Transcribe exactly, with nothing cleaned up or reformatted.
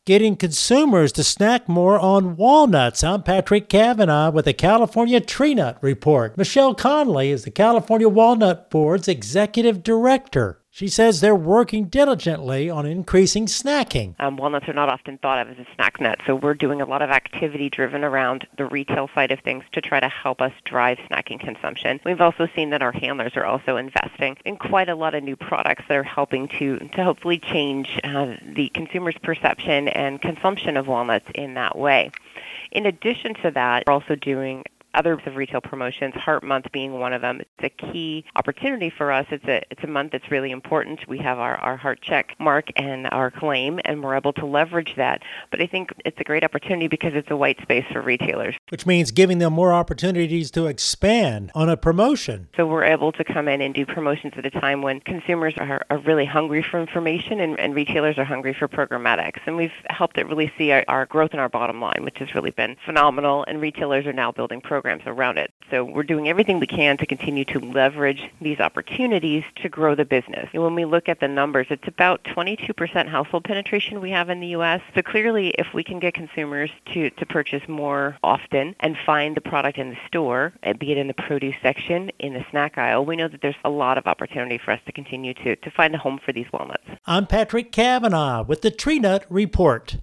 getting consumers to snack more on walnuts. I'm Patrick Cavanaugh with the California Tree Nut Report. Michelle Conley is the California Walnut Board's Executive Director. She says they're working diligently on increasing snacking. Um, walnuts are not often thought of as a snack nut, so we're doing a lot of activity driven around the retail side of things to try to help us drive snacking consumption. We've also seen that our handlers are also investing in quite a lot of new products that are helping to, to hopefully change uh, the consumer's perception and consumption of walnuts in that way. In addition to that, we're also doing other of retail promotions, Heart Month being one of them. It's a key opportunity for us. It's a it's a month that's really important. We have our, our heart check mark and our claim, and we're able to leverage that. But I think it's a great opportunity because it's a white space for retailers. Which means giving them more opportunities to expand on a promotion. So we're able to come in and do promotions at a time when consumers are, are really hungry for information and, and retailers are hungry for programmatics. And we've helped it really see our, our growth in our bottom line, which has really been phenomenal, and retailers are now building programs around it. So we're doing everything we can to continue to leverage these opportunities to grow the business. And when we look at the numbers, it's about twenty-two percent household penetration we have in the U S. So clearly, if we can get consumers to, to purchase more often and find the product in the store, be it in the produce section, in the snack aisle, we know that there's a lot of opportunity for us to continue to, to find a home for these walnuts. I'm Patrick Cavanaugh with the Tree Nut Report.